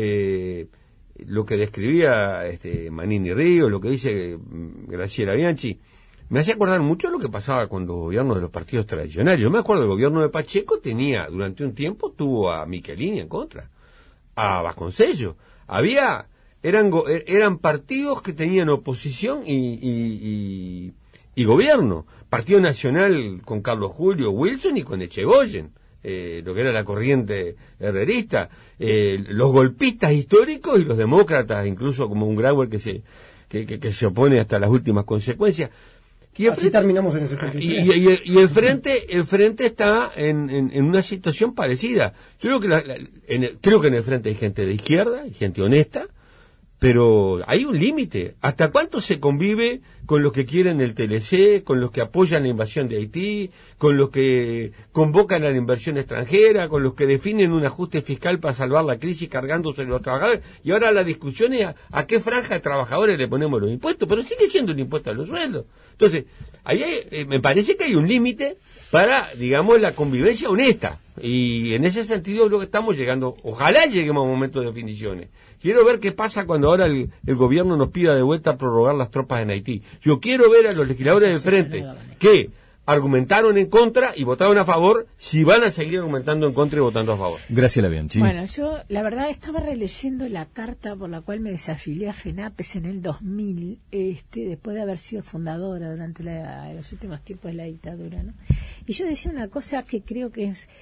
eh, lo que describía este Manini Río, lo que dice Graciela Bianchi, me hace acordar mucho de lo que pasaba con los gobiernos de los partidos tradicionales. Yo me acuerdo, el gobierno de Pacheco tenía, durante un tiempo, tuvo a Michelini en contra, a Vasconcellos. Había, eran, eran partidos que tenían oposición y, y, y y gobierno, Partido Nacional con Carlos Julio Wilson y con Echegoyen, eh, lo que era la corriente herrerista, eh, los golpistas históricos y los demócratas, incluso como un Grauer que se que, que, que se opone hasta las últimas consecuencias. Y Así frente, terminamos en el setenta y tres. Y, y, y el frente el frente está en, en, en una situación parecida. Yo creo que la, la, en el, creo que en el frente hay gente de izquierda, hay gente honesta, pero hay un límite. ¿Hasta cuánto se convive con los que quieren el T L C, con los que apoyan la invasión de Haití, con los que convocan a la inversión extranjera, con los que definen un ajuste fiscal para salvar la crisis cargándose los trabajadores? Y ahora la discusión es a, a qué franja de trabajadores le ponemos los impuestos, pero sigue siendo un impuesto a los sueldos. Entonces, ahí hay, eh, me parece que hay un límite para, digamos, la convivencia honesta. Y en ese sentido creo que estamos llegando, ojalá lleguemos a un momento de definiciones. Quiero ver qué pasa cuando ahora el, el gobierno nos pida de vuelta prorrogar las tropas en Haití. Yo quiero ver a los legisladores del frente que argumentaron en contra y votaron a favor, si van a seguir argumentando en contra y votando a favor. Graciela Bianchi. Bueno, yo la verdad estaba releyendo la carta por la cual me desafilié a FENAPES en el dos mil, este, después de haber sido fundadora durante la, los últimos tiempos de la dictadura, ¿no? Y yo decía una cosa que creo que es...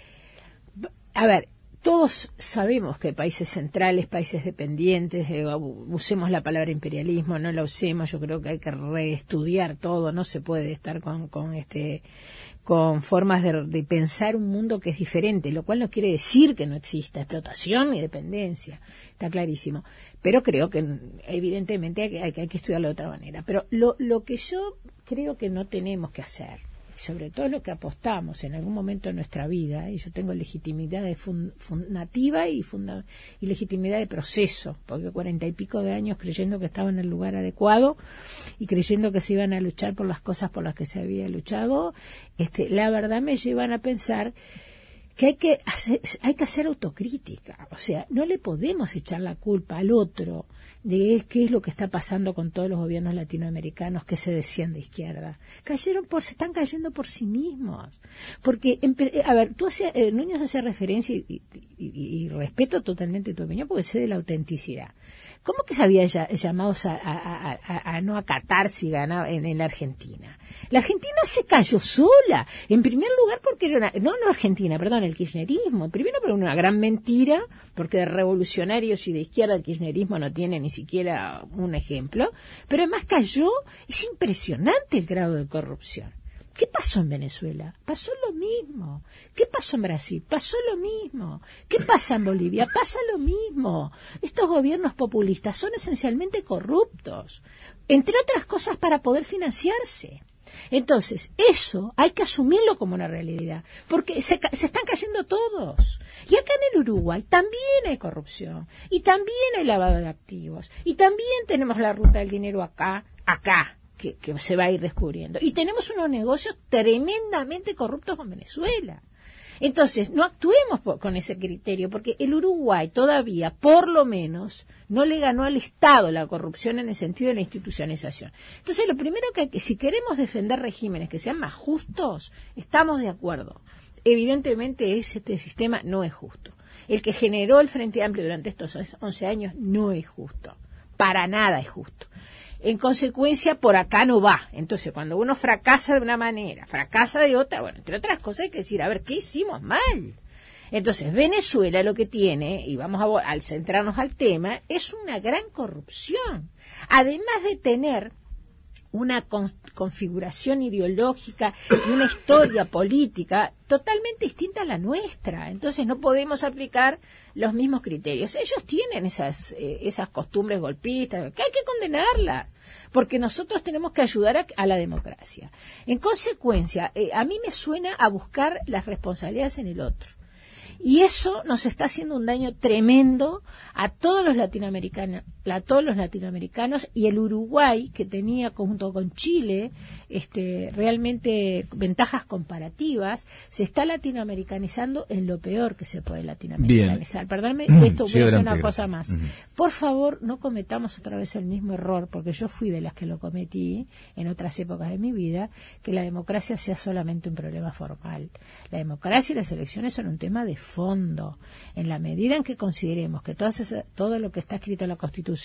A ver, todos sabemos que países centrales, países dependientes, eh, usemos la palabra imperialismo, no la usemos, yo creo que hay que reestudiar todo, no se puede estar con, con este con formas de, de pensar un mundo que es diferente, lo cual no quiere decir que no exista explotación ni dependencia, está clarísimo, pero creo que evidentemente hay, hay, hay que estudiarlo de otra manera. Pero lo, lo que yo creo que no tenemos que hacer, sobre todo lo que apostamos en algún momento de nuestra vida, y yo tengo legitimidad de fund, fundativa y, funda, y legitimidad de proceso, porque cuarenta y pico de años creyendo que estaba en el lugar adecuado y creyendo que se iban a luchar por las cosas por las que se había luchado, este, la verdad me llevan a pensar que hay que hacer, hay que hacer autocrítica, o sea, no le podemos echar la culpa al otro de qué es lo que está pasando con todos los gobiernos latinoamericanos que se decían de izquierda. Cayeron por, se están cayendo por sí mismos. Porque, a ver, tú hacías, eh, Núñez hacía referencia y, y, y, y respeto totalmente tu opinión porque sé de la autenticidad. ¿Cómo que se había llamado a, a, a, a no acatarse y ganar en, en la Argentina? La Argentina se cayó sola. En primer lugar porque era una... No, no Argentina, perdón, el kirchnerismo. Primero por una gran mentira, porque de revolucionarios y de izquierda el kirchnerismo no tiene ni siquiera un ejemplo. Pero además cayó... Es impresionante el grado de corrupción. ¿Qué pasó en Venezuela? Pasó lo mismo. ¿Qué pasó en Brasil? Pasó lo mismo. ¿Qué pasa en Bolivia? Pasa lo mismo. Estos gobiernos populistas son esencialmente corruptos, entre otras cosas para poder financiarse. Entonces, eso hay que asumirlo como una realidad, porque se, se están cayendo todos. Y acá en el Uruguay también hay corrupción, y también hay lavado de activos, y también tenemos la ruta del dinero acá, acá. Que, que se va a ir descubriendo. Y tenemos unos negocios tremendamente corruptos con Venezuela. Entonces, no actuemos por, con ese criterio, porque el Uruguay todavía, por lo menos, no le ganó al Estado la corrupción en el sentido de la institucionalización. Entonces, lo primero que hay que, si queremos defender regímenes que sean más justos, estamos de acuerdo. Evidentemente, este sistema no es justo. El que generó el Frente Amplio durante estos once años no es justo. Para nada es justo. En consecuencia, por acá no va. Entonces, cuando uno fracasa de una manera, fracasa de otra, bueno, entre otras cosas hay que decir, a ver, ¿qué hicimos mal? Entonces, Venezuela lo que tiene, y vamos a, al centrarnos al tema, es una gran corrupción. Además de tener una con, configuración ideológica y una historia política totalmente distinta a la nuestra. Entonces no podemos aplicar los mismos criterios. Ellos tienen esas eh, esas costumbres golpistas, que hay que condenarlas, porque nosotros tenemos que ayudar a, a la democracia. En consecuencia, eh, a mí me suena a buscar las responsabilidades en el otro. Y eso nos está haciendo un daño tremendo a todos los latinoamericanos, a todos los latinoamericanos, y el Uruguay, que tenía junto con Chile este, realmente ventajas comparativas, se está latinoamericanizando en lo peor que se puede latinoamericanizar. Perdóname, esto voy a hacer una cosa más. Uh-huh. Por favor, no cometamos otra vez el mismo error, porque yo fui de las que lo cometí en otras épocas de mi vida, que la democracia sea solamente un problema formal. La democracia y las elecciones son un tema de fondo. En la medida en que consideremos que todas esas, todo lo que está escrito en la Constitución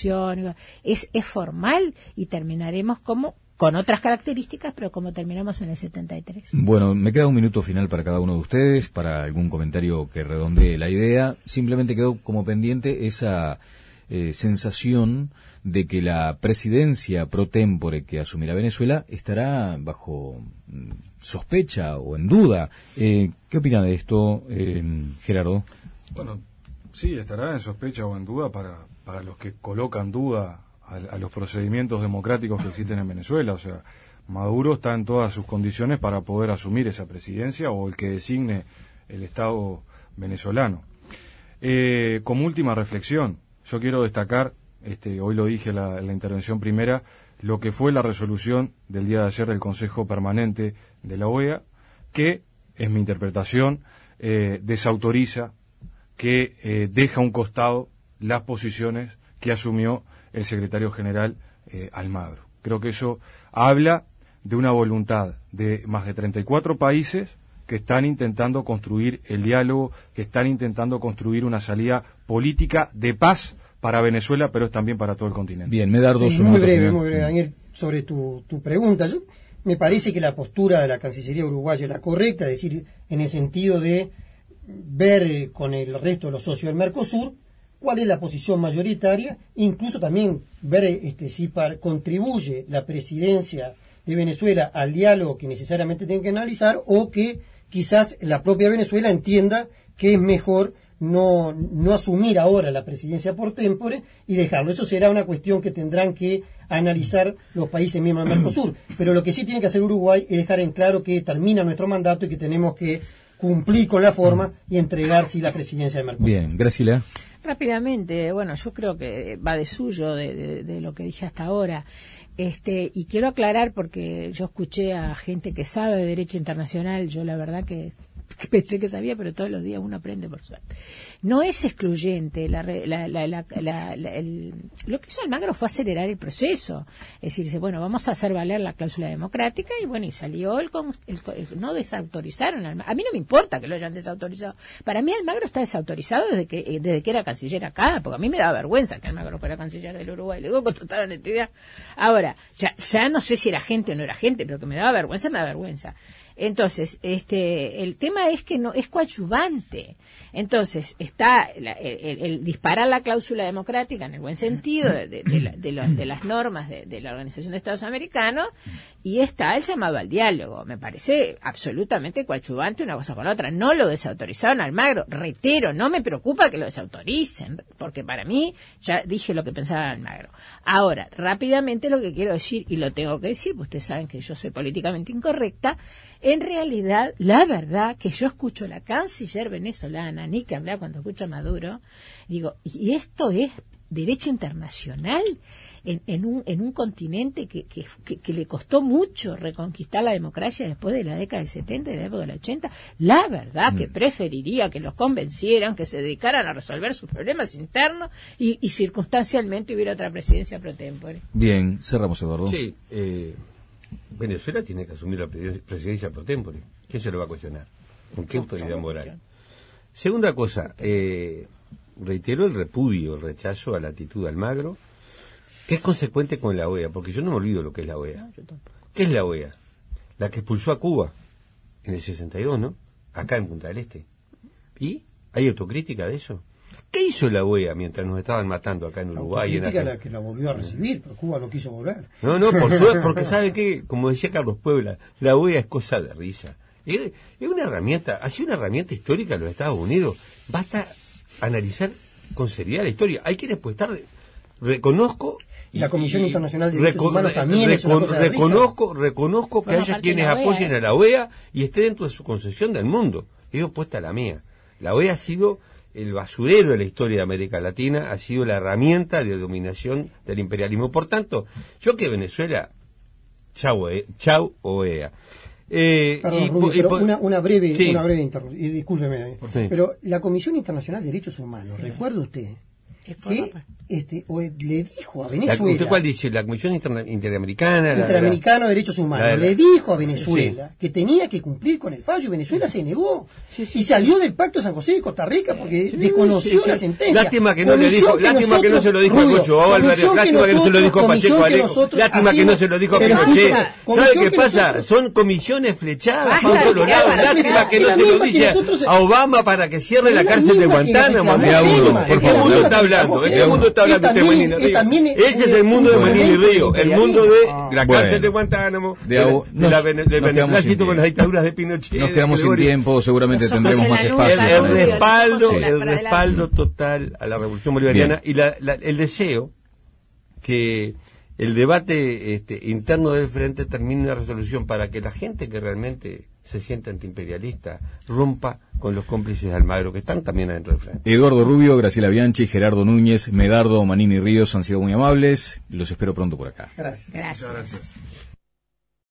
es, es formal, y terminaremos como con otras características, pero como terminamos en el setenta y tres. Bueno, me queda un minuto final para cada uno de ustedes, para algún comentario que redondee la idea. Simplemente quedó como pendiente esa eh, sensación de que la presidencia pro tempore que asumirá Venezuela estará bajo mm, sospecha o en duda. Eh, ¿Qué opina de esto, eh, Gerardo? Bueno, sí, estará en sospecha o en duda para, para los que colocan duda a, a los procedimientos democráticos que existen en Venezuela. O sea, Maduro está en todas sus condiciones para poder asumir esa presidencia o el que designe el Estado venezolano. Eh, como última reflexión, yo quiero destacar, este, hoy lo dije en la, la intervención primera, lo que fue la resolución del día de ayer del Consejo Permanente de la O E A, que, es mi interpretación, eh, desautoriza, que eh, deja a un costado las posiciones que asumió el secretario general eh, Almagro. Creo que eso habla de una voluntad de más de treinta y cuatro países que están intentando construir el diálogo, que están intentando construir una salida política de paz para Venezuela, pero también para todo el continente. Bien, Medardo. Sí, muy breve, muy breve, Daniel, sobre tu, tu pregunta. Yo, me parece que la postura de la Cancillería uruguaya es la correcta, es decir, en el sentido de ver eh, con el resto de los socios del Mercosur cuál es la posición mayoritaria, incluso también ver este, si par, contribuye la presidencia de Venezuela al diálogo que necesariamente tienen que analizar, o que quizás la propia Venezuela entienda que es mejor no, no asumir ahora la presidencia por témpore y dejarlo. Eso será una cuestión que tendrán que analizar los países mismos del Mercosur. Pero lo que sí tiene que hacer Uruguay es dejar en claro que termina nuestro mandato y que tenemos que cumplir con la forma y entregar sí la presidencia del Mercosur. Bien, Graciela. Rápidamente, bueno, yo creo que va de suyo de, de, de lo que dije hasta ahora. Este, y quiero aclarar, porque yo escuché a gente que sabe de derecho internacional, yo la verdad que pensé que sabía, pero todos los días uno aprende, por suerte. No es excluyente. La, la, la, la, la, la, el, lo que hizo Almagro fue acelerar el proceso. Es decir, dice, bueno, vamos a hacer valer la cláusula democrática, y bueno, y salió el, el, el no desautorizaron. Almagro. A mí no me importa que lo hayan desautorizado. Para mí Almagro está desautorizado desde que desde que era canciller acá, porque a mí me daba vergüenza que Almagro fuera canciller del Uruguay. Le digo con total honestidad. Ahora, ya, ya no sé si era gente o no era gente, pero que me daba vergüenza, me da vergüenza. Entonces, este, el tema es que no es coadyuvante. Entonces, está la, el, el disparar la cláusula democrática en el buen sentido de, de, de, la, de, lo, de las normas de, de la Organización de Estados Americanos, y está el llamado al diálogo. Me parece absolutamente coadyuvante una cosa con la otra. No lo desautorizaron a Almagro. Reitero, no me preocupa que lo desautoricen, porque para mí ya dije lo que pensaba Almagro. Ahora, rápidamente lo que quiero decir, y lo tengo que decir, pues ustedes saben que yo soy políticamente incorrecta. En realidad, la verdad que yo escucho a la canciller venezolana, ni que hablar cuando escucho a Maduro, digo, ¿y esto es derecho internacional en, en, un, en un continente que, que, que, que le costó mucho reconquistar la democracia después de la década del setenta y de la época del ochenta? La verdad mm. que preferiría que los convencieran, que se dedicaran a resolver sus problemas internos y, y circunstancialmente hubiera otra presidencia pro tempore. Bien, cerramos, Eduardo. Sí, eh... Venezuela tiene que asumir la presidencia pro tempore. ¿Quién se lo va a cuestionar? ¿Con qué autoridad moral? Segunda cosa, eh, reitero el repudio, el rechazo a la actitud de Almagro, que es consecuente con la O E A, porque yo no me olvido lo que es la O E A. ¿Qué es la O E A? La que expulsó a Cuba en el sesenta y dos, ¿no? Acá en Punta del Este. ¿Y hay autocrítica de eso? ¿Qué hizo la O E A mientras nos estaban matando acá en Uruguay? La política en la que la volvió a recibir, pero Cuba no quiso volver. No, no, por suerte, porque sabe que, como decía Carlos Puebla, la O E A es cosa de risa. Es, es una herramienta, ha sido una herramienta histórica de los Estados Unidos. Basta analizar con seriedad la historia. Hay quienes pueden estar, reconozco... Y, la Comisión y, Internacional de Derechos Humanos también es una cosa de risa. Reconozco, reconozco que haya quienes apoyen a la O E A y esté dentro de su concepción del mundo. Y yo puesta la mía. La O E A ha sido el basurero de la historia de América Latina, ha sido la herramienta de dominación del imperialismo. Por tanto, yo que Venezuela, chau, eh, chau O E A. Eh, Perdón, y, Rubio, y, pero y, una, una breve, sí. una breve interrupción, y discúlpeme, Sí. pero la Comisión Internacional de Derechos Humanos, sí. ¿recuerda usted que este, o, le dijo a Venezuela... La, ¿Usted cuál dice? ¿La Comisión Inter, Interamericana? Interamericana la, la, de Derechos Humanos. la, la, le dijo a Venezuela sí. que tenía que cumplir con el fallo, y Venezuela se negó. Sí, sí, y salió del Pacto de San José de Costa Rica porque sí, desconoció sí, sí. la sentencia. Lástima que no le dijo, lástima que no se lo dijo a Cocho Álvarez, lástima que no se lo dijo a Pacheco Alejo, lástima que no se lo dijo a Pinochet. ¿Sabe qué pasa? Son comisiones flechadas para todos lados. Lástima que no se lo dice a Obama para que cierre la cárcel de Guantánamo. Por favor, el mundo está hablando, el mundo está hablando de Manini Río. Ese es el mundo de Manini Río, el mundo de la cárcel de Guantánamo, del beneplácito con las dictaduras de Pinochet. Nos quedamos sin tiempo, seguramente tendremos más espacio. El respaldo, el respaldo total a la revolución bolivariana y la, la, el deseo que el debate este, interno del frente termine una resolución para que la gente que realmente se siente antiimperialista rompa con los cómplices de Almagro que están también adentro del frente. Eduardo Rubio, Graciela Bianchi, Gerardo Núñez, Medardo Manini Ríos han sido muy amables. Los espero pronto por acá. Gracias. Gracias. Muchas gracias.